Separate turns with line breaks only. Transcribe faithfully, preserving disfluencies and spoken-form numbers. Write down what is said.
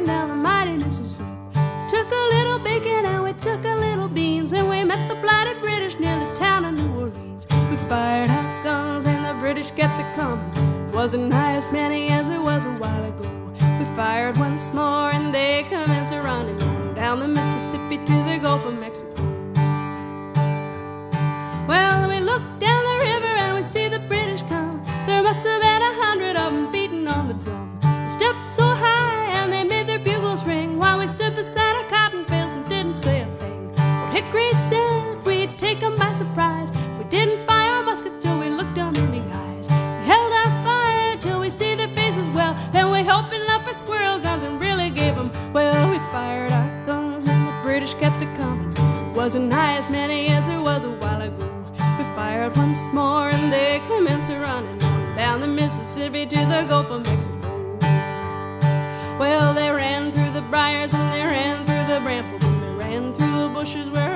down the mighty Mississippi. Took a little bacon and we took a little beans, and we met the blighted British near the town of New Orleans. We fired our guns and the British kept it coming. It wasn't nigh as many as it was a while ago. We fired once more and they commenced running on down the Mississippi to the Gulf of Mexico. Well, we looked down the river and we see the British come. There must have been a hundred of them beating on the drum. They stepped so high and they made their bugles ring, while we stood beside our cotton fields and didn't say a thing. Old Hickory said we'd take them by surprise if we didn't fire our muskets till we looked them in the eyes. We held our fire till we see their faces well, then we opened up our squirrel guns and really gave them. Well, we fired our guns and the British kept it coming. It wasn't nigh as many as there was a while ago. We fired once more and they commenced running on down the Mississippi to the Gulf of Mexico. Well, they ran through the briars and they ran through the brambles and they ran through the bushes where